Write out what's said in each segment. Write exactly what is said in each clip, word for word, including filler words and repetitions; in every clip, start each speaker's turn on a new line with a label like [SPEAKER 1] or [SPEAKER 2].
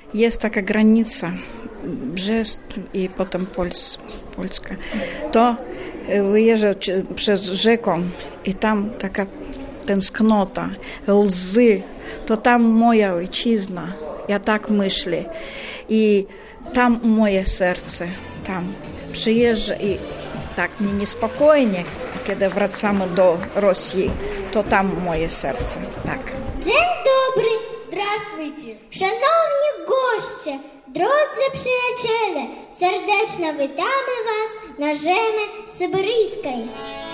[SPEAKER 1] jest taka granica, Brzest i potem Pols, Polska, to wyjeżdża przez rzeką i tam taka tęsknota, łzy, to tam moja ojczyzna, ja tak myślę. I tam moje serce, tam przyjeżdża i tak mnie niespokojnie, kiedy wracamy do Rosji, to tam moje serce, tak.
[SPEAKER 2] Dzień dobry, здравствуйте, szanowni goście, drodzy przyjaciele, serdecznie witamy was na ziemi syberyjskiej.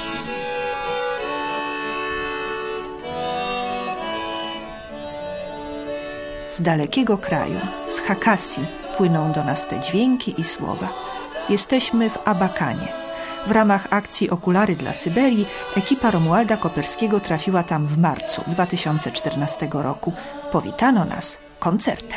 [SPEAKER 3] Z dalekiego kraju, z Chakasji, płyną do nas te dźwięki i słowa. Jesteśmy w Abakanie. W ramach akcji Okulary dla Syberii ekipa Romualda Koperskiego trafiła tam w marcu dwa tysiące czternastego roku. Powitano nas koncertem.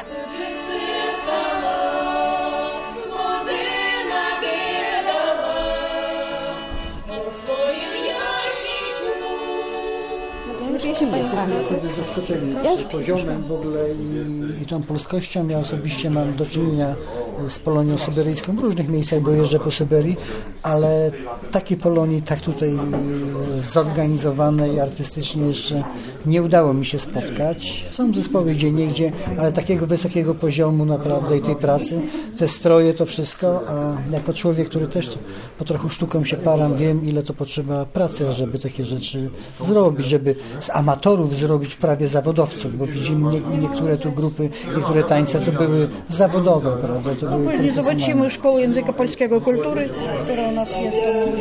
[SPEAKER 4] Zaskoczeni poziomem w ogóle i, i tą polskością. Ja osobiście mam do czynienia z Polonią syberyjską w różnych miejscach, bo jeżdżę po Syberii, ale takiej Polonii, tak tutaj zorganizowanej artystycznie jeszcze nie udało mi się spotkać. Są zespoły gdzie niegdzie, ale takiego wysokiego poziomu naprawdę i tej pracy, te stroje, to wszystko, a jako człowiek, który też po trochu sztuką się param, wiem, ile to potrzeba pracy, żeby takie rzeczy zrobić, żeby z amatorów zrobić prawie zawodowców, bo widzimy nie, niektóre tu grupy, niektóre tańce to były zawodowe, prawda? To
[SPEAKER 1] no, później zobaczymy Szkołę Języka Polskiego Kultury, która u nas jest.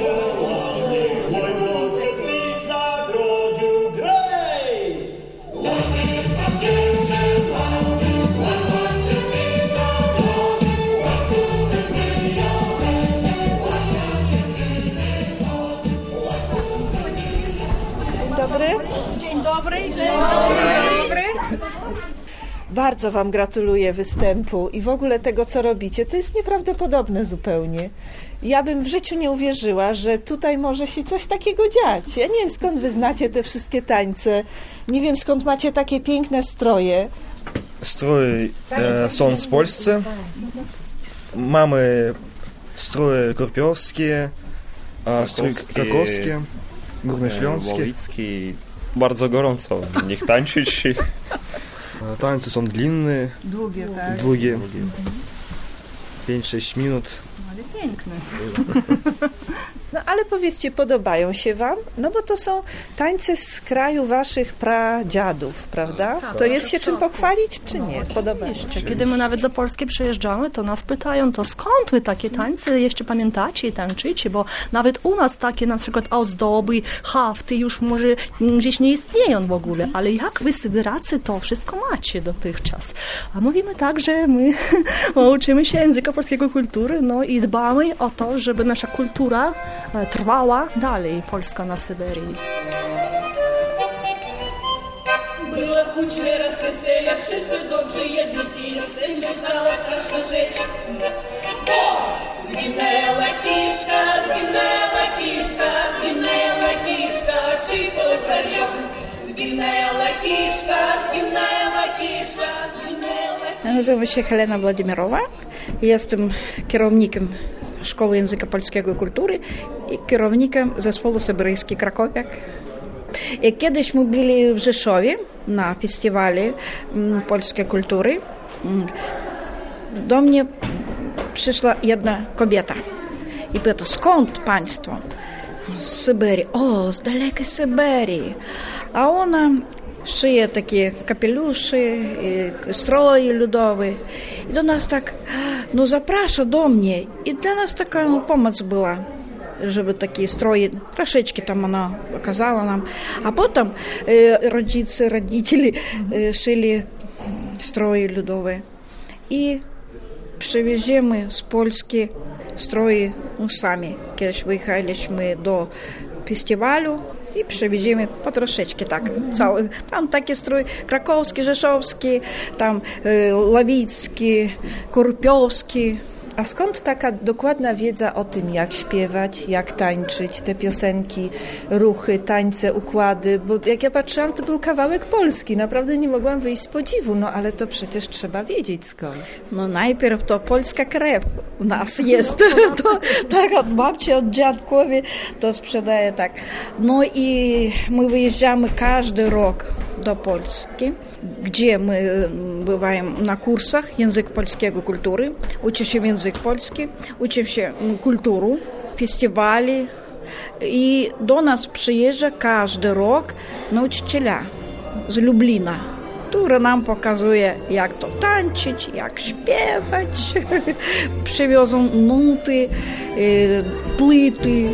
[SPEAKER 1] Dzień dobry. Dzień dobry.
[SPEAKER 3] Bardzo wam gratuluję występu i w ogóle tego, co robicie. To jest nieprawdopodobne zupełnie. Ja bym w życiu nie uwierzyła, że tutaj może się coś takiego dziać. Ja nie wiem, skąd wy znacie te wszystkie tańce. Nie wiem, skąd macie takie piękne stroje.
[SPEAKER 5] Stroje e, są z Polsce. Mamy stroje korpiowskie, a stroje krakowskie, górnośląskie.
[SPEAKER 6] Łowicki. Bardzo gorąco. Niech tańczyć.
[SPEAKER 5] Tańce są dlinne.
[SPEAKER 3] Długie, tak?
[SPEAKER 5] Długie. pięć sześć minut.
[SPEAKER 3] Ale piękne. No ale powiedzcie, podobają się wam? No bo to są tańce z kraju waszych pradziadów, prawda? Tak, to jest się czym pochwalić, czy nie? Podoba się.
[SPEAKER 7] Kiedy my nawet do Polski przyjeżdżamy, to nas pytają, to skąd wy takie tańce jeszcze pamiętacie i tańczycie? Bo nawet u nas takie na przykład ozdoby, hafty już może gdzieś nie istnieją w ogóle, ale jak wy Sybiracy to wszystko macie dotychczas? A mówimy tak, że my uczymy się języka polskiego kultury, no i dbamy o to, żeby nasza kultura trwała dalej, Polska na Syberii.
[SPEAKER 8] Было худшее раз веселья, wszyscy dobrze jedli pili, wstecz nie znała straszna rzecz. Bo zginęła kiszka, zginęła kiszka, zginęła kiszka, czy poprawią. Zginęła kiszka, zginęła kiszka, zginęła kiszka.
[SPEAKER 1] Ja nazywam się Helena Władimirowa, jestem kierownikiem Szkoły Języka Polskiego i Kultury i kierownikiem zespołu Syberyjski Krakowiak. I kiedyś my byli w Rzeszowie na festiwalu polskiej kultury. Do mnie przyszła jedna kobieta i pyta, skąd państwo? Z Syberii. O, z dalekiej Syberii. A ona szyje takie kapelusze, stroje ludowe. I do nas tak, no zaprasza do mnie. I dla nas taka no, pomoc była, żeby takie stroje, troszeczkę tam ona pokazała nam. A potem e, rodzice, rodziciele e, szyli stroje ludowe. I przywieziemy z Polski stroje no, sami. Kiedyś wyjechaliśmy do festiwalu i przywieziemy po troszeczkę tak. Cały. Tam takie stroje krakowskie, rzeszowskie, tam e, łowickie, kurpiowskie.
[SPEAKER 3] A skąd taka dokładna wiedza o tym, jak śpiewać, jak tańczyć, te piosenki, ruchy, tańce, układy? Bo jak ja patrzyłam, to był kawałek Polski. Naprawdę nie mogłam wyjść z podziwu, no ale to przecież trzeba wiedzieć skąd.
[SPEAKER 1] No najpierw to polska krew u nas jest. To, tak od babci, od dziadkowi to sprzedaje tak. No i my wyjeżdżamy każdy rok do Polski, gdzie my bywamy na kursach języka polskiego, kultury, uczy się język polski, uczy się kulturu, festiwali i do nas przyjeżdża każdy rok nauczyciela z Lublina, który nam pokazuje, jak to tańczyć, jak śpiewać. Przywiozą nuty, płyty.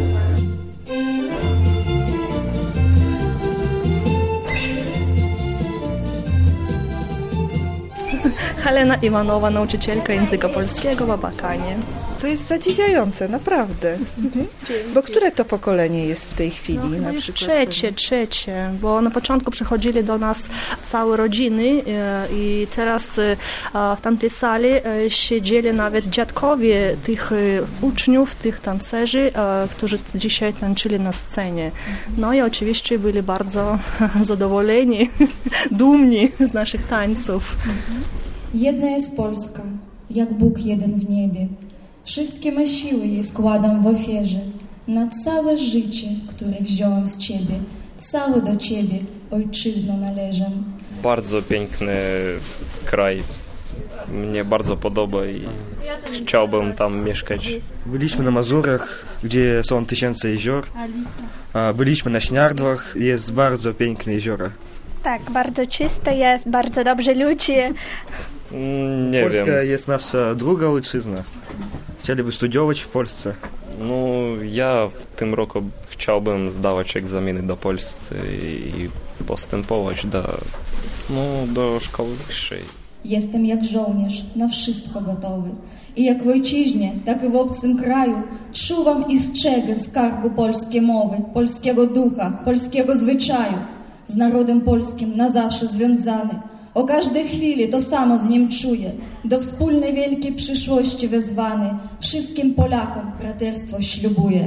[SPEAKER 7] Helena Iwanowa, nauczycielka języka polskiego w Abakanie.
[SPEAKER 3] To jest zadziwiające, naprawdę. Mhm. Bo które to pokolenie jest w tej chwili?
[SPEAKER 7] No,
[SPEAKER 3] na
[SPEAKER 7] już
[SPEAKER 3] przykład?
[SPEAKER 7] trzecie, trzecie, bo na początku przychodzili do nas całe rodziny i teraz w tamtej sali siedzieli nawet dziadkowie tych uczniów, tych tancerzy, którzy dzisiaj tańczyli na scenie. No i oczywiście byli bardzo zadowoleni, dumni z naszych tańców.
[SPEAKER 9] Jedna jest Polska, jak Bóg jeden w niebie. Wszystkie me siły jej składam w ofierze, na całe życie, które wziąłem z Ciebie, całe do Ciebie, Ojczyzno, należę.
[SPEAKER 6] Bardzo piękny kraj. Mnie bardzo podoba i chciałbym tam mieszkać.
[SPEAKER 5] Byliśmy na Mazurach, gdzie są tysiące jezior. A byliśmy na Śniardłach, jest bardzo piękne jeziora.
[SPEAKER 10] Tak, bardzo czyste jest, bardzo dobrzy ludzie.
[SPEAKER 6] Nie
[SPEAKER 5] Polska
[SPEAKER 6] wiem.
[SPEAKER 5] jest nasza druga ojczyzna. Chcieliby studiować w Polsce.
[SPEAKER 6] No, ja w tym roku chciałbym zdawać egzaminy do Polski i postępować do, no, do szkoły wyższej.
[SPEAKER 9] Jestem jak żołnierz, na wszystko gotowy. I jak w ojczyźnie, tak i w obcym kraju czuwam i strzegę skarbu polskiej mowy, polskiego ducha, polskiego zwyczaju. Z narodem polskim na zawsze związany. O każdej chwili to samo z nim czuję. Do wspólnej wielkiej przyszłości wezwany. Wszystkim Polakom braterstwo ślubuję.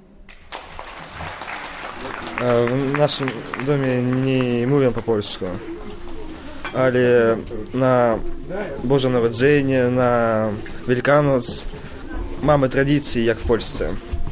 [SPEAKER 5] W naszym domie nie mówią po polsku, ale na Boże Narodzenie, na Wielkanoc mamy tradycje jak w Polsce.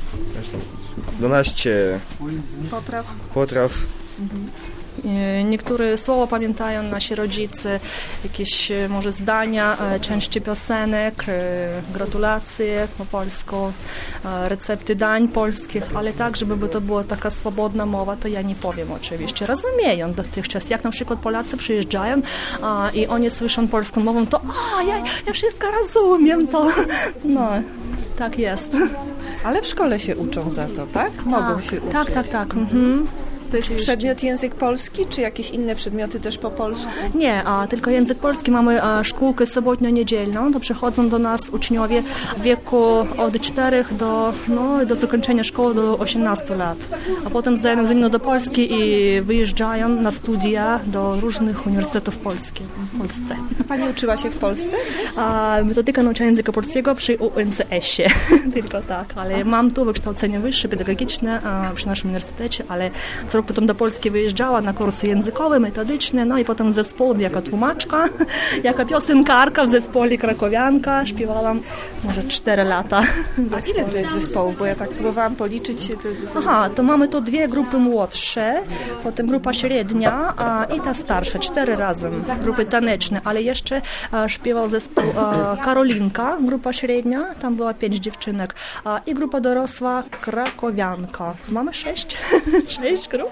[SPEAKER 5] dwanaście
[SPEAKER 7] Potraw.
[SPEAKER 5] potraw.
[SPEAKER 7] Mhm. Niektóre słowa pamiętają nasi rodzice, jakieś może zdania, części piosenek, gratulacje po polsku, recepty dań polskich, ale tak, żeby to była taka swobodna mowa, to ja nie powiem oczywiście. Rozumieją dotychczas, jak na przykład Polacy przyjeżdżają a, i oni słyszą polską mową, to a, ja, ja wszystko rozumiem, to no, tak jest.
[SPEAKER 3] Ale w szkole się uczą za to, tak? Mogą
[SPEAKER 7] tak,
[SPEAKER 3] się uczyć.
[SPEAKER 7] Tak, tak, tak. Mhm.
[SPEAKER 3] To jest przedmiot język polski, czy jakieś inne przedmioty też po polsku?
[SPEAKER 7] Nie, a tylko język polski. Mamy a, szkółkę sobotnio-niedzielną, to przychodzą do nas uczniowie w wieku od czterech do, no, do zakończenia szkoły do osiemnastu lat. A potem zdają egzamin do Polski i wyjeżdżają na studia do różnych uniwersytetów polskich w Polsce.
[SPEAKER 3] Pani uczyła się w Polsce?
[SPEAKER 7] A, metodyka nauczania języka polskiego przy U N C S-ie. Tylko tak, ale mam tu wykształcenie wyższe, pedagogiczne a, przy naszym uniwersytecie, ale co roku potem do Polski wyjeżdżała na kursy językowe, metodyczne, no i potem z zespołem jako tłumaczka, jako piosenkarka w zespole Krakowianka. Śpiewałam może cztery lata.
[SPEAKER 3] A ile to jest zespołów? Bo ja tak próbowałam policzyć. To...
[SPEAKER 7] Aha, to mamy tu dwie grupy młodsze, potem grupa średnia a, i ta starsza, cztery razem, grupy taneczne, ale jeszcze a, śpiewał zespół a, Karolinka, grupa średnia, tam była pięć dziewczynek a, i grupa dorosła Krakowianka. Mamy sześć, sześć grup.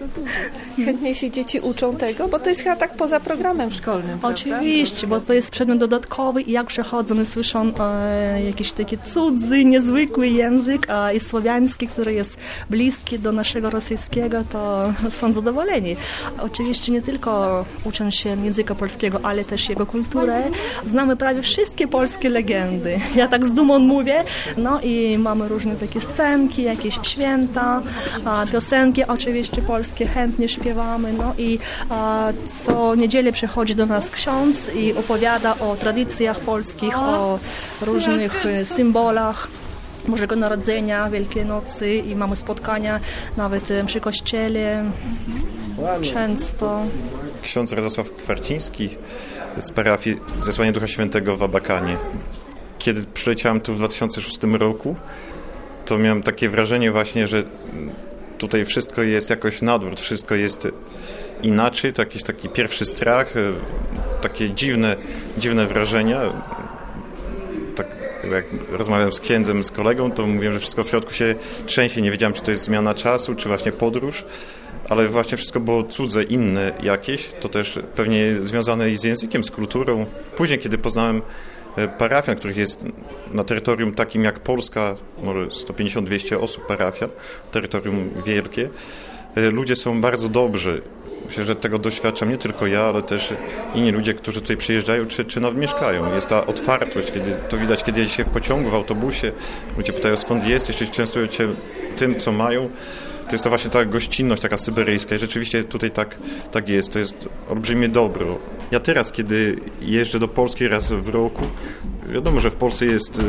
[SPEAKER 3] Chętnie się dzieci uczą tego, bo to jest chyba tak poza programem szkolnym,
[SPEAKER 7] Oczywiście,
[SPEAKER 3] prawda?
[SPEAKER 7] bo to jest przedmiot dodatkowy i jak przechodzą i słyszą e, jakiś taki cudzy, niezwykły język e, i słowiański, który jest bliski do naszego rosyjskiego, to są zadowoleni. Oczywiście nie tylko uczą się języka polskiego, ale też jego kulturę. Znamy prawie wszystkie polskie legendy. Ja tak z dumą mówię. No i mamy różne takie scenki, jakieś święta, e, piosenki. Oczywiście oczywiście polskie, chętnie śpiewamy. No i a, co niedzielę przychodzi do nas ksiądz i opowiada o tradycjach polskich, o różnych symbolach Bożego Narodzenia, Wielkiej Nocy i mamy spotkania nawet przy kościele często.
[SPEAKER 11] Ksiądz Radosław Kwarciński z parafii Zesłania Ducha Świętego w Abakanie. Kiedy przyleciałem tu w dwa tysiące szóstym roku, to miałem takie wrażenie właśnie, że tutaj wszystko jest jakoś na odwrót, wszystko jest inaczej, to jakiś taki pierwszy strach, takie dziwne, dziwne wrażenia. Tak jak rozmawiałem z księdzem, z kolegą, to mówiłem, że wszystko w środku się trzęsie, nie wiedziałem, czy to jest zmiana czasu, czy właśnie podróż, ale właśnie wszystko było cudze, inne jakieś, to też pewnie związane i z językiem, z kulturą. Później, kiedy poznałem parafian, których jest na terytorium takim jak Polska, może sto pięćdziesiąt do dwustu osób parafian, terytorium wielkie, ludzie są bardzo dobrzy. Myślę, że tego doświadczam nie tylko ja, ale też inni ludzie, którzy tutaj przyjeżdżają czy, czy nawet mieszkają. Jest ta otwartość, kiedy to widać, kiedy jedzie się w pociągu, w autobusie, ludzie pytają, skąd jesteś, czy częstują cię tym, co mają. To jest to właśnie ta gościnność taka syberyjska i rzeczywiście tutaj tak, tak jest. To jest olbrzymie dobro. Ja teraz, kiedy jeżdżę do Polski raz w roku, wiadomo, że w Polsce jest,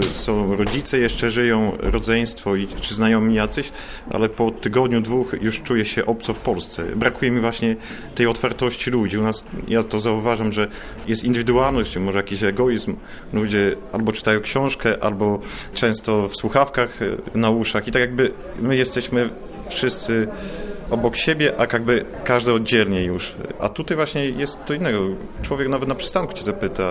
[SPEAKER 11] są rodzice, jeszcze żyją, rodzeństwo i, czy znajomi jacyś, ale po tygodniu, dwóch już czuję się obco w Polsce. Brakuje mi właśnie tej otwartości ludzi. U nas, ja to zauważam, że jest indywidualność, może jakiś egoizm. Ludzie albo czytają książkę, albo często w słuchawkach na uszach i tak jakby my jesteśmy wszyscy obok siebie, a jakby każdy oddzielnie już. A tutaj właśnie jest to innego. Człowiek nawet na przystanku cię zapyta,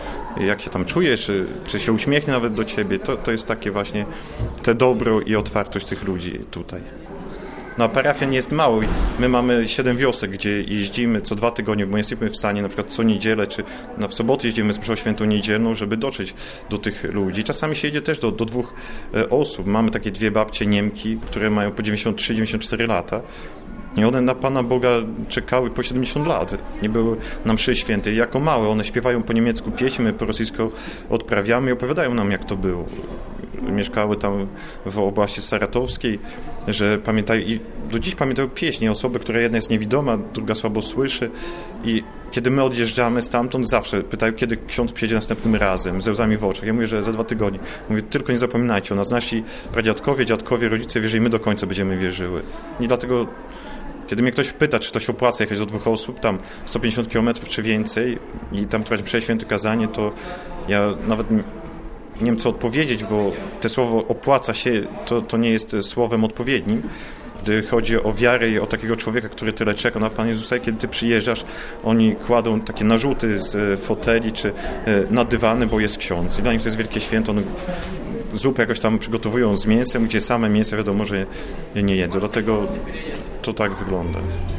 [SPEAKER 11] jak się tam czujesz, czy, czy się uśmiechnie nawet do ciebie. To, to jest takie właśnie te dobro i otwartość tych ludzi tutaj. No a parafia nie jest mało. My mamy siedem wiosek, gdzie jeździmy co dwa tygodnie, bo nie jesteśmy w stanie na przykład co niedzielę, czy na w sobotę jeździmy z mszą świętą niedzielną, żeby dotrzeć do tych ludzi. Czasami się jedzie też do, do dwóch osób. Mamy takie dwie babcie Niemki, które mają po dziewięćdziesiąt trzy dziewięćdziesiąt cztery lata. I one na Pana Boga czekały po siedemdziesiąt lat. Nie były na mszy świętej. Jako małe one śpiewają po niemiecku pieśń, my po rosyjsku odprawiamy i opowiadają nam, jak to było. Mieszkały tam w oblasti saratowskiej, że pamiętają i do dziś pamiętają pieśni osoby, która jedna jest niewidoma, druga słabo słyszy i kiedy my odjeżdżamy stamtąd, zawsze pytają, kiedy ksiądz przyjedzie następnym razem, ze łzami w oczach. Ja mówię, że za dwa tygodnie. Mówię, tylko nie zapominajcie o nas. Nasi pradziadkowie, dziadkowie, rodzice wierzyli, my do końca będziemy wierzyły. I dlatego, kiedy mnie ktoś pyta, czy to się opłaca jechać do dwóch osób, tam sto pięćdziesiąt kilometrów czy więcej i tam trwać mszę święte kazanie, to ja nawet nie wiem, co odpowiedzieć, bo to słowo opłaca się, to, to nie jest słowem odpowiednim. Gdy chodzi o wiarę i o takiego człowieka, który tyle czeka na Pana Jezusa, i kiedy Ty przyjeżdżasz, oni kładą takie narzuty z foteli czy na dywany, bo jest ksiądz. I dla nich to jest wielkie święto. Oni zupę jakoś tam przygotowują z mięsem, gdzie same mięso wiadomo, że nie jedzą. Dlatego to tak wygląda.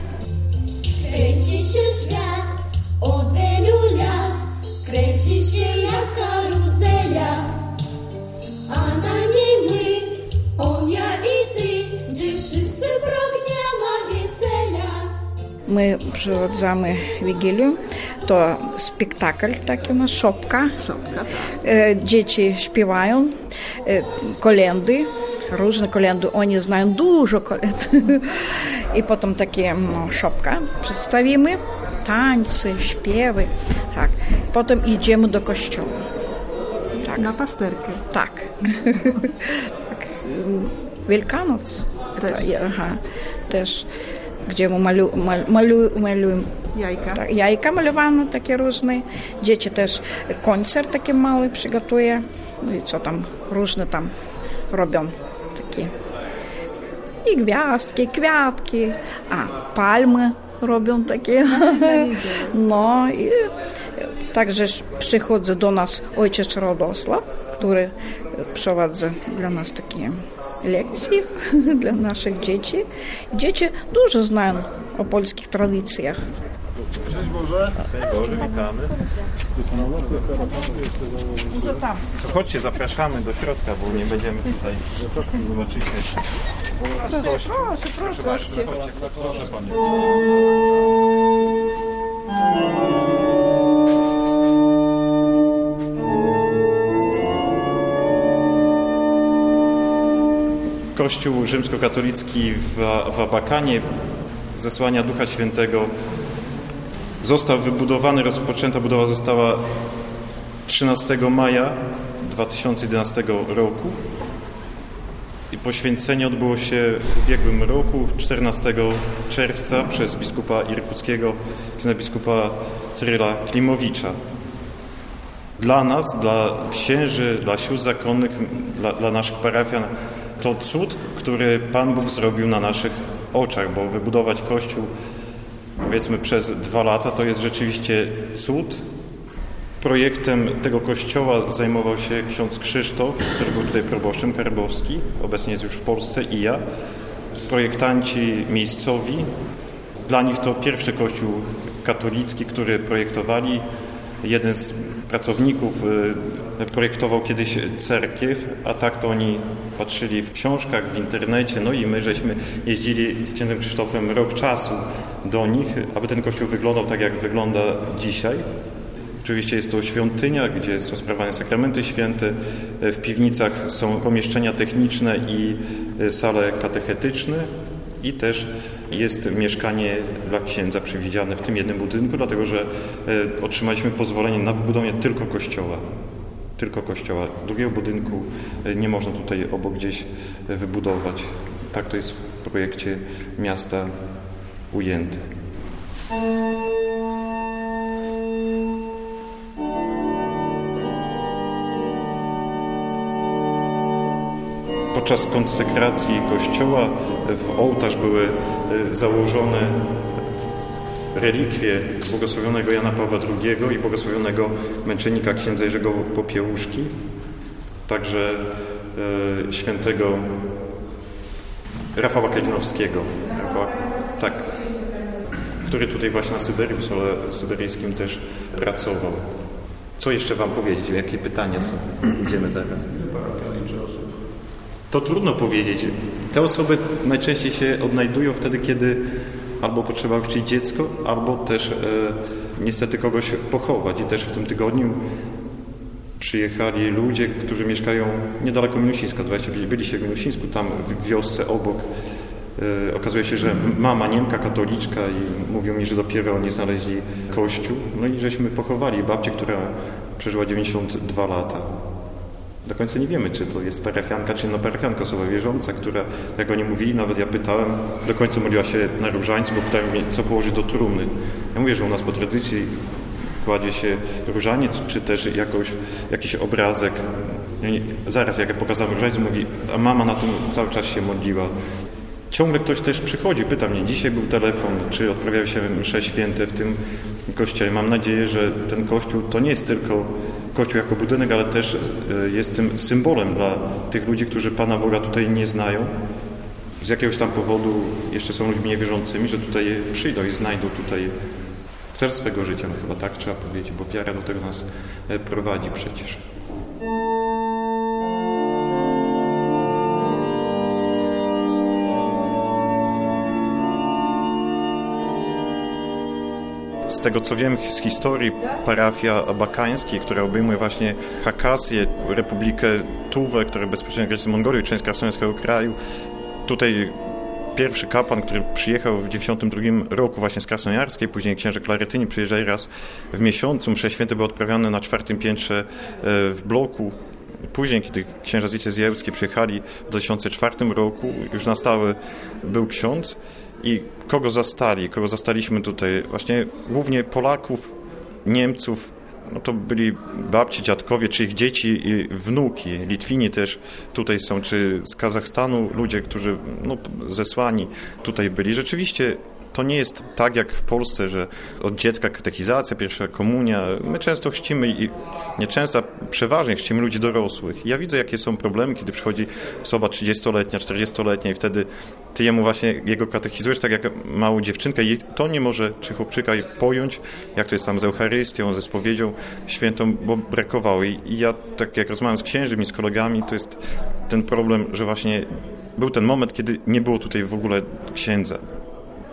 [SPEAKER 2] Kręci się świat od wielu lat, kręci się jak karuzela, a na niej my, on, ja i ty, gdzie wszyscy pragniemy wesela.
[SPEAKER 1] My przeprowadzamy Wigilię, to spektakl taki u nas, szopka.
[SPEAKER 3] Szopka.
[SPEAKER 1] Dzieci śpiewają kolendy, różne kolendy, oni znają dużo kolend. I potem takie no, szopka przedstawimy, tańce, śpiewy. Tak. Potem idziemy do kościoła. Tak.
[SPEAKER 3] Na pasterkę.
[SPEAKER 1] Tak. Tak. Wielkanoc.
[SPEAKER 3] Też.
[SPEAKER 1] Aha. Też. Gdzie my malu, mal, malu, malujemy.
[SPEAKER 3] Jajka.
[SPEAKER 1] Tak, jajka malowano takie różne. Dzieci też koncert taki mały przygotuje. No i co tam, różne tam robią takie. I gwiazdki, kwiatki, a palmy robią takie. No i także przychodzi do nas ojciec Radosław, który prowadzi dla nas takie lekcje dla naszych dzieci. Dzieci dużo znają o polskich tradycjach.
[SPEAKER 11] Cześć Boże. Cześć Boże, witamy. To chodźcie, zapraszamy do środka, bo nie będziemy tutaj. Zobaczycie.
[SPEAKER 1] Proszę, proszę, proszę.
[SPEAKER 11] Proszę Panie. Kościół rzymskokatolicki w, w Abakanie zesłania Ducha Świętego został wybudowany, rozpoczęta budowa została trzynastego maja dwa tysiące jedenastego roku i poświęcenie odbyło się w ubiegłym roku, czternastego czerwca przez biskupa irkuckiego, księdza biskupa Cyryla Klimowicza. Dla nas, dla księży, dla sióstr zakonnych, dla, dla naszych parafian to cud, który Pan Bóg zrobił na naszych oczach, bo wybudować kościół powiedzmy przez dwa lata to jest rzeczywiście cud. Projektem tego kościoła zajmował się ksiądz Krzysztof, który był tutaj proboszczem, Karbowski, obecnie jest już w Polsce, i ja. Projektanci miejscowi. Dla nich to pierwszy kościół katolicki, który projektowali. Jeden z pracowników projektował kiedyś cerkiew, a tak to oni patrzyli w książkach, w internecie, no i my żeśmy jeździli z księdzem Krzysztofem rok czasu do nich, aby ten kościół wyglądał tak, jak wygląda dzisiaj. Oczywiście jest to świątynia, gdzie są sprawowane sakramenty święte. W piwnicach są pomieszczenia techniczne i sale katechetyczne. I też jest mieszkanie dla księdza przewidziane w tym jednym budynku, dlatego że otrzymaliśmy pozwolenie na wybudowanie tylko kościoła. Tylko kościoła. Drugiego budynku nie można tutaj obok gdzieś wybudować. Tak to jest w projekcie miasta ujęte. Podczas konsekracji kościoła w ołtarz były założone relikwie błogosławionego Jana Pawła drugiego i błogosławionego męczennika księdza Jerzego Popiełuszki, także e, świętego Rafała Kalinowskiego, Rafała, tak, który tutaj właśnie na Syberii, w Sole Syberyjskim też pracował. Co jeszcze Wam powiedzieć? Jakie pytania są? Idziemy zaraz. To trudno powiedzieć. Te osoby najczęściej się odnajdują wtedy, kiedy albo potrzeba uczcić dziecko, albo też e, niestety kogoś pochować. I też w tym tygodniu przyjechali ludzie, którzy mieszkają niedaleko Minusińska. Byli, byli się w Minusińsku, tam w wiosce obok. E, okazuje się, że mama Niemka, katoliczka, i mówią mi, że dopiero oni znaleźli kościół. No i żeśmy pochowali babcię, która przeżyła dziewięćdziesiąt dwa lata. Do końca nie wiemy, czy to jest parafianka, czy no parafianka, osoba wierząca, która, jak oni mówili, nawet ja pytałem, do końca modliła się na różańcu, bo pytałem mnie, co położyć do trumny. Ja mówię, że u nas po tradycji kładzie się różaniec, czy też jakoś, jakiś obrazek. I zaraz, jak ja pokazałem różaniec, mówi, a mama na tym cały czas się modliła. Ciągle ktoś też przychodzi, pyta mnie, dzisiaj był telefon, czy odprawiają się msze święte w tym kościele. Mam nadzieję, że ten kościół to nie jest tylko kościół jako budynek, ale też jest tym symbolem dla tych ludzi, którzy Pana Boga tutaj nie znają. Z jakiegoś tam powodu jeszcze są ludźmi niewierzącymi, że tutaj przyjdą i znajdą tutaj cel swego życia, no chyba tak trzeba powiedzieć, bo wiara do tego nas prowadzi przecież. Z tego co wiem z historii, parafia abakańskiej, która obejmuje właśnie Hakasję, Republikę Tuwę, która bezpośrednio granicy Mongolii, część krasnojarskiego kraju. Tutaj pierwszy kapłan, który przyjechał w dziewięćdziesiątym drugim roku właśnie z Krasnojarskiej, później księże Klaretyni przyjeżdżali raz w miesiącu. Msze święte były odprawiane na czwartym piętrze w bloku. Później, kiedy księża z Jecezjełskie przyjechali w dwa tysiące czwartym roku, już na stałe był ksiądz. I kogo zastali? Kogo zastaliśmy tutaj? Właśnie głównie Polaków, Niemców, no to byli babci, dziadkowie, czy ich dzieci i wnuki. Litwini też tutaj są, czy z Kazachstanu ludzie, którzy no, zesłani tutaj byli. Rzeczywiście to nie jest tak jak w Polsce, że od dziecka katechizacja, pierwsza komunia. My często chrzcimy i nie często, a przeważnie chrzcimy ludzi dorosłych. Ja widzę, jakie są problemy, kiedy przychodzi osoba trzydziestoletnia, czterdziestoletnia i wtedy ty jemu właśnie jego katechizujesz tak jak małą dziewczynkę i to nie może, czy chłopczyka, pojąć, jak to jest tam z Eucharystią, ze spowiedzią świętą, bo brakowało. I ja, tak jak rozmawiam z księżem i z kolegami, to jest ten problem, że właśnie był ten moment, kiedy nie było tutaj w ogóle księdza.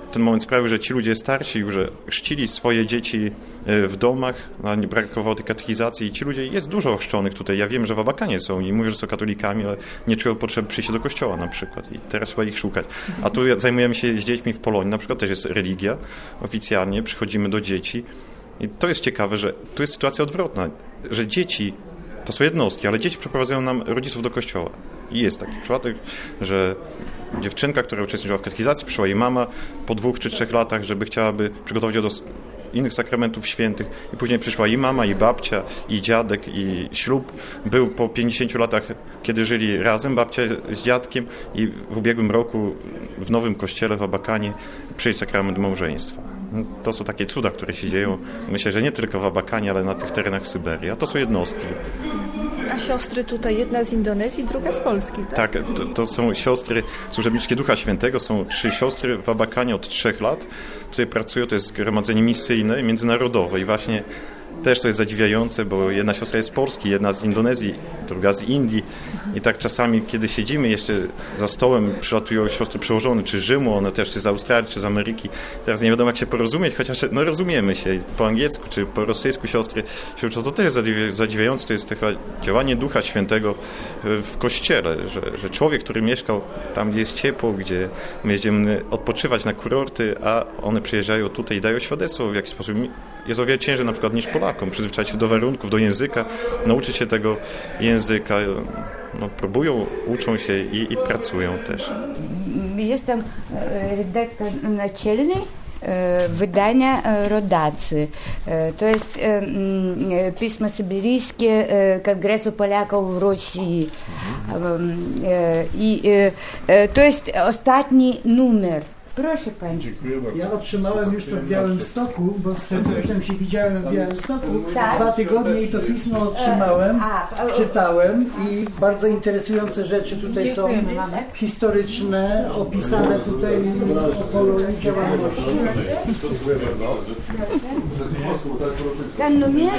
[SPEAKER 11] ten moment sprawił, że ci ludzie starsi już chrzcili swoje dzieci w domach, a nie brakowało tej katechizacji i ci ludzie, jest dużo ochrzczonych tutaj. Ja wiem, że w Abakanie są i mówią, że są katolikami, ale nie czują potrzeby przyjścia do kościoła na przykład i teraz trzeba ich szukać. A tu zajmujemy się z dziećmi w Polonii, na przykład też jest religia oficjalnie, przychodzimy do dzieci i to jest ciekawe, że tu jest sytuacja odwrotna, że dzieci to są jednostki, ale dzieci przeprowadzają nam rodziców do kościoła. I jest taki przypadek, że dziewczynka, która uczestniczyła w katechizacji, przyszła jej mama po dwóch czy trzech latach, żeby chciałaby przygotować ją do innych sakramentów świętych. I później przyszła i mama, i babcia, i dziadek, i ślub. Był po pięćdziesięciu latach, kiedy żyli razem, babcia z dziadkiem i w ubiegłym roku w nowym kościele w Abakanie przyjść sakrament małżeństwa. To są takie cuda, które się dzieją. Myślę, że nie tylko w Abakanie, ale na tych terenach Syberii. A to są jednostki.
[SPEAKER 3] A siostry tutaj, jedna z Indonezji, druga z Polski, tak?
[SPEAKER 11] Tak, to, to są siostry służebniczki Ducha Świętego. Są trzy siostry w Abakanie od trzech lat. Tutaj pracują, to jest zgromadzenie misyjne, międzynarodowe i właśnie też to jest zadziwiające, bo jedna siostra jest z Polski, jedna z Indonezji, druga z Indii i tak czasami, kiedy siedzimy jeszcze za stołem, przylatują siostry przełożone, czy z Rzymu, one też czy z Australii, czy z Ameryki. Teraz nie wiadomo, jak się porozumieć, chociaż no rozumiemy się po angielsku, czy po rosyjsku siostry się uczą. To też jest zadziwiające, to jest chyba działanie Ducha Świętego w Kościele, że, że człowiek, który mieszkał tam, gdzie jest ciepło, gdzie my jedziemy odpoczywać na kurorty, a one przyjeżdżają tutaj i dają świadectwo w jakiś sposób. Jest o wiele ciężej na przykład niż Polakom, przyzwyczaić się do warunków, do języka, nauczyć się tego języka, no, próbują, uczą się i, i pracują też.
[SPEAKER 12] Jestem redaktor naczelny wydania Rodacy. To jest pismo syberyjskie Kongresu Polaków w Rosji. I to jest ostatni numer. Proszę Pani.
[SPEAKER 4] Ja otrzymałem już to w Białymstoku, bo z Serduszem się widziałem w Białymstoku. Tak. Dwa tygodnie i to pismo otrzymałem, czytałem i bardzo interesujące rzeczy tutaj są historyczne, opisane tutaj o Polonii działalności.
[SPEAKER 12] Ten numer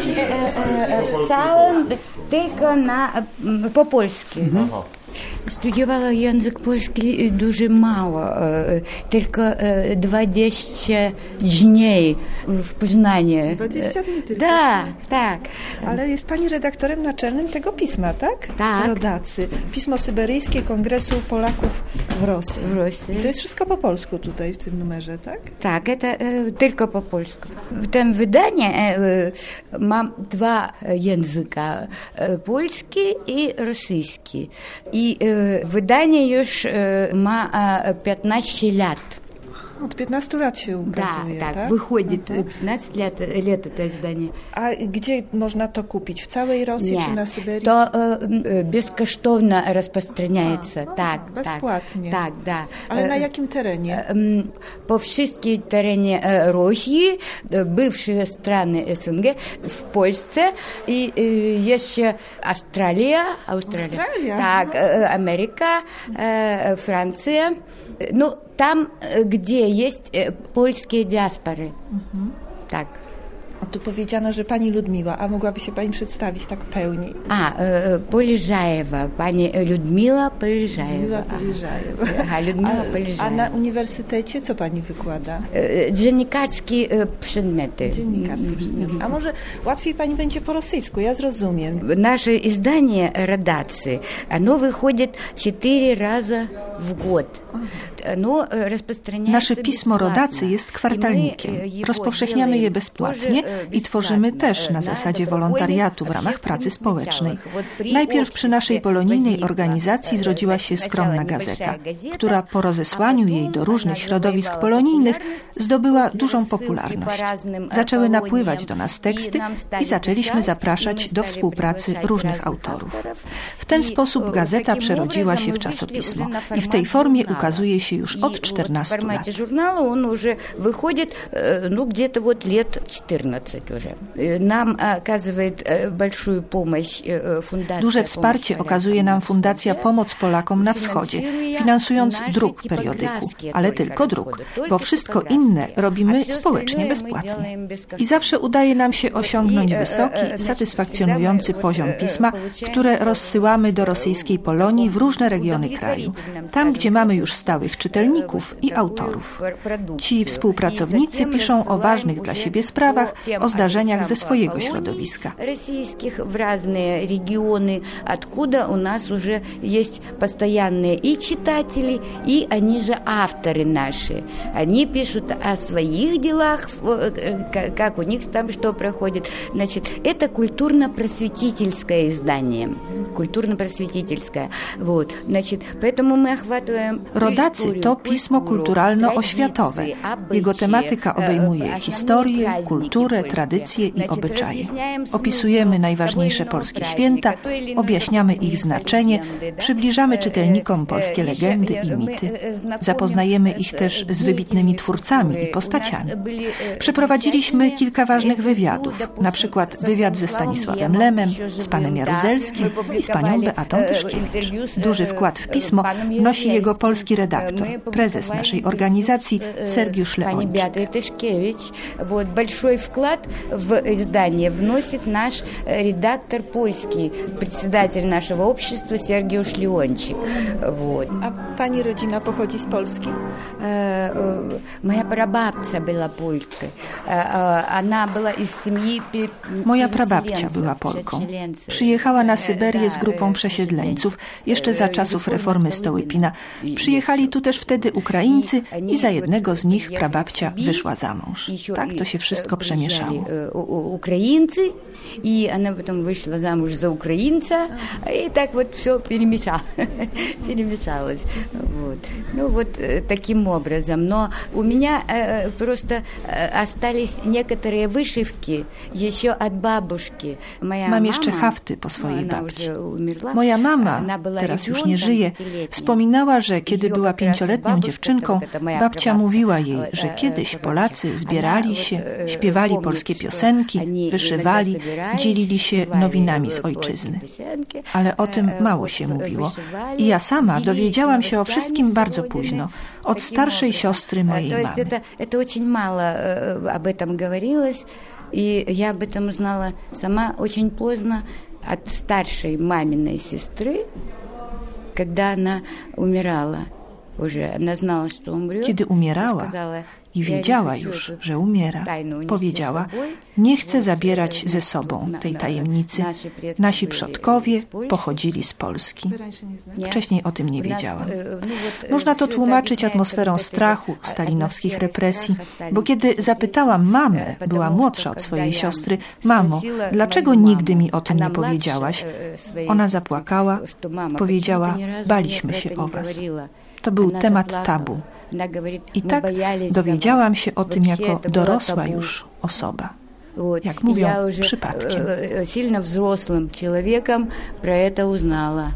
[SPEAKER 12] w całym tylko na, po polsku. Mhm. Studiowała język polski dużo mało, tylko dwadzieścia dni w Poznaniu.
[SPEAKER 3] dwadzieścia dni tylko?
[SPEAKER 12] Tak, tak.
[SPEAKER 3] Ale jest Pani redaktorem naczelnym tego pisma, tak?
[SPEAKER 12] Tak.
[SPEAKER 3] Rodacy. Pismo syberyjskie Kongresu Polaków w Rosji.
[SPEAKER 12] W Rosji.
[SPEAKER 3] I to jest wszystko po polsku tutaj w tym numerze, tak?
[SPEAKER 12] Tak, to tylko po polsku. W tym wydaniu mam dwa języka, polski i rosyjski. I wydanie już ma piętnaście lat.
[SPEAKER 3] Od piętnastu lat się ukazuje,
[SPEAKER 12] tak?
[SPEAKER 3] Tak,
[SPEAKER 12] tak. Wychodzi piętnaście lat, lat to zdanie.
[SPEAKER 3] A gdzie można to kupić? W całej Rosji
[SPEAKER 12] Nie.
[SPEAKER 3] czy na Syberii?
[SPEAKER 12] To e, bezkosztownie rozprostраняется.
[SPEAKER 3] A,
[SPEAKER 12] tak,
[SPEAKER 3] bezpłatnie.
[SPEAKER 12] Tak, tak.
[SPEAKER 3] Ale na jakim terenie?
[SPEAKER 12] Po wszystkim terenie Rosji, bywsze strony S N G, w Polsce i jeszcze Australia, Australia,
[SPEAKER 3] Australia?
[SPEAKER 12] tak, Ameryka, Francja. No, tam, gdzie jest polskie diaspory. Mhm. Tak.
[SPEAKER 3] O, tu powiedziano, że Pani Ludmiła, a mogłaby się Pani przedstawić tak pełniej?
[SPEAKER 12] A, Poliżajewa, Pani Ludmiła Poliżajewa.
[SPEAKER 3] Ludmiła Poliżajewa.
[SPEAKER 12] Aha, Ludmiła Poliżajewa.
[SPEAKER 3] A na uniwersytecie co Pani wykłada?
[SPEAKER 12] Dziennikarskie przedmioty.
[SPEAKER 3] Dziennikarskie przedmioty. A może łatwiej Pani będzie po rosyjsku, ja zrozumiem.
[SPEAKER 12] Nasze izdanie Rodacy, ono wychodzi cztery razy w год. No,
[SPEAKER 3] Nasze pismo Rodacy jest kwartalnikiem. Rozpowszechniamy je bezpłatnie i tworzymy też na zasadzie wolontariatu w ramach pracy społecznej. Najpierw przy naszej polonijnej organizacji zrodziła się skromna gazeta, która po rozesłaniu jej do różnych środowisk polonijnych zdobyła dużą popularność. Zaczęły napływać do nas teksty i zaczęliśmy zapraszać do współpracy różnych autorów. W ten sposób gazeta przerodziła się w czasopismo i w tej formie ukazuje się już od czternastu lat.
[SPEAKER 12] Żurnału on już wychodzi no, где-то вот лет czternaście уже. Nam okazuje большую помощь fundacja.
[SPEAKER 3] Duże wsparcie okazuje nam Fundacja Pomoc Polakom na Wschodzie, finansując druk periodyku, ale tylko druk, bo wszystko inne robimy społecznie bezpłatnie. I zawsze udaje nam się osiągnąć wysoki, satysfakcjonujący poziom pisma, które rozsyłamy do rosyjskiej Polonii w różne regiony kraju. Tak tam gdzie mamy już stałych czytelników i autorów. Ci współpracownicy piszą o ważnych dla siebie sprawach, o zdarzeniach ze swojego środowiska.
[SPEAKER 12] Rosyjskich w różne regiony, откуда у нас уже есть постоянные и читатели, и они же авторы наши. Они пишут о своих делах, как у них там что проходит. Значит, это культурно-просветительское издание. Культурно-просветительское. Вот. Значит, поэтому мы охватываем...
[SPEAKER 3] Rodacy to pismo kulturalno-oświatowe. Jego tematyka obejmuje historię, kulturę, tradycje i obyczaje. Opisujemy najważniejsze polskie święta, objaśniamy ich znaczenie, przybliżamy czytelnikom polskie legendy i mity. Zapoznajemy ich też z wybitnymi twórcami i postaciami. Przeprowadziliśmy kilka ważnych wywiadów, na przykład wywiad ze Stanisławem Lemem, z panem Jaruzelskim i z panią Beatą Tyszkiewicz. Duży wkład w pismo nosi jego polski redaktor, prezes naszej organizacji Sergiusz Leończyk.
[SPEAKER 12] Большой вклад в издание вносит наш редактор польский, председатель нашего общества Sergiusz Leończyk. Вот.
[SPEAKER 3] A pani rodzina pochodzi z Polski?
[SPEAKER 12] Moja prababcia była Polką. Ona była z семьи.
[SPEAKER 3] Moja prababcia była Polką. Przyjechała na Syberię z grupą przesiedleńców jeszcze za czasów reformy Stołypina. Przyjechali tu też wtedy Ukraińcy i za jednego z nich prababcia wyszła za mąż. Tak to się wszystko przemieszało.
[SPEAKER 12] Украинцы, и она потом вышла замуж за украинца, и так вот все перемешалось. перемешалось. Вот. Ну вот таким образом. Но у меня э, просто остались некоторые wышивки еще от бабушки. Моя
[SPEAKER 3] Mam jeszcze hafty po swojej babci. Moja mama, teraz już nie żyje, wspominała, że kiedy była pięcioletnią dziewczynką, babcia mówiła jej, że kiedyś Polacy zbierali się, śpiewali polskie piosenki, wyszywali, dzielili się nowinami z ojczyzny. Ale o tym mało się mówiło. I ja sama dowiedziałam się o wszystkim bardzo późno, od starszej siostry mojej mamy.
[SPEAKER 12] To очень мало об этом говорилось, и я об этом узнала сама очень поздно от старшей маминой сестры, когда она умирала. Уже она знала, что умрет.
[SPEAKER 3] Kiedy umierała i wiedziała już, że umiera, powiedziała: nie chcę zabierać ze sobą tej tajemnicy. Nasi przodkowie pochodzili z Polski. Wcześniej o tym nie wiedziałam. Można to tłumaczyć atmosferą strachu, stalinowskich represji, bo kiedy zapytałam mamę, była młodsza od swojej siostry: mamo, dlaczego nigdy mi o tym nie powiedziałaś? Ona zapłakała, powiedziała: baliśmy się o was. To był temat tabu. I tak dowiedziałam się o tym jako dorosła już osoba. Jak mówią, przypadkiem.
[SPEAKER 12] Сильно взрослым человеком про это узнала.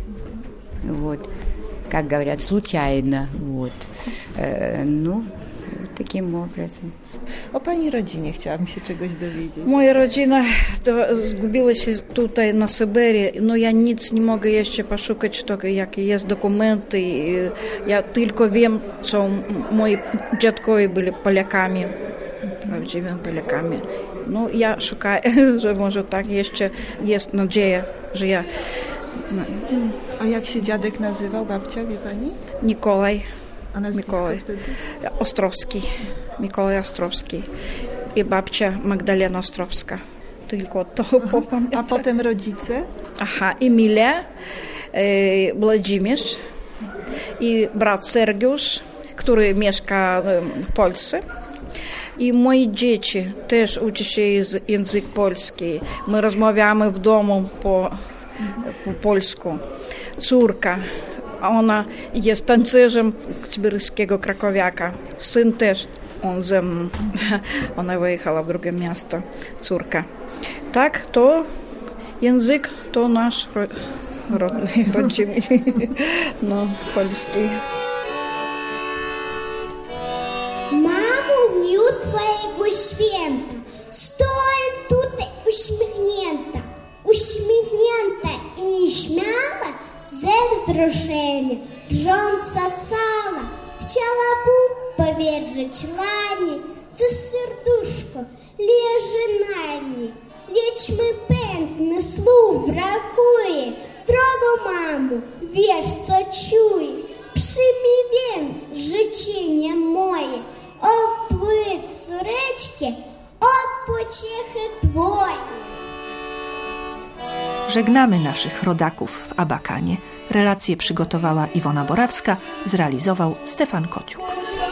[SPEAKER 12] Вот. Как говорят, случайно. Вот. Ну, таким образом.
[SPEAKER 3] O pani rodzinie chciałabym się czegoś dowiedzieć.
[SPEAKER 1] Moja rodzina to zgubiła się tutaj na Syberii, no ja nic nie mogę jeszcze poszukać, to, jakie jest dokumenty. Ja tylko wiem, co moi dziadkowie byli Polakami, prawdziwymi Polakami. No ja szukаю, że może tak jeszcze jest nadzieja, że ja... No.
[SPEAKER 3] A jak się dziadek nazywał, babcia, wie pani?
[SPEAKER 1] Nikolaj.
[SPEAKER 3] A
[SPEAKER 1] Mikołaj Ostrowski. Mikołaj Ostrowski. I babcia Magdalena Ostrowska. Tylko to popamiętam.
[SPEAKER 3] A potem rodzice?
[SPEAKER 1] Aha, Emilia, e, Włodzimierz i brat Sergiusz, który mieszka w Polsce. I moje dzieci też uczą się język polski. My rozmawiamy w domu po, po polsku. Córka. Ona jest tancerzem syberyjskiego krakowiaka. Syn też. On ze mną. Ona wyjechała w drugie miasto. Córka. Tak, to język to nasz rodny, rodzimy. No, polski.
[SPEAKER 2] Mamo, w dniu Twojego święta stoję tutaj uśmiechnięta, uśmiechnięta i nieśmiała. Ze wzruszenia, drżąca cała, chciałabym powiedzieć Lani, co serduszko leży na niej. Lecz mi pękne słów brakuje. Drogo mamo, wiesz co czuję, Przyjmij więc życzenie moje od twojej córeczki, od pociechy twojej.
[SPEAKER 3] Żegnamy naszych rodaków w Abakanie. Relację przygotowała Iwona Borawska, zrealizował Stefan Kociuk.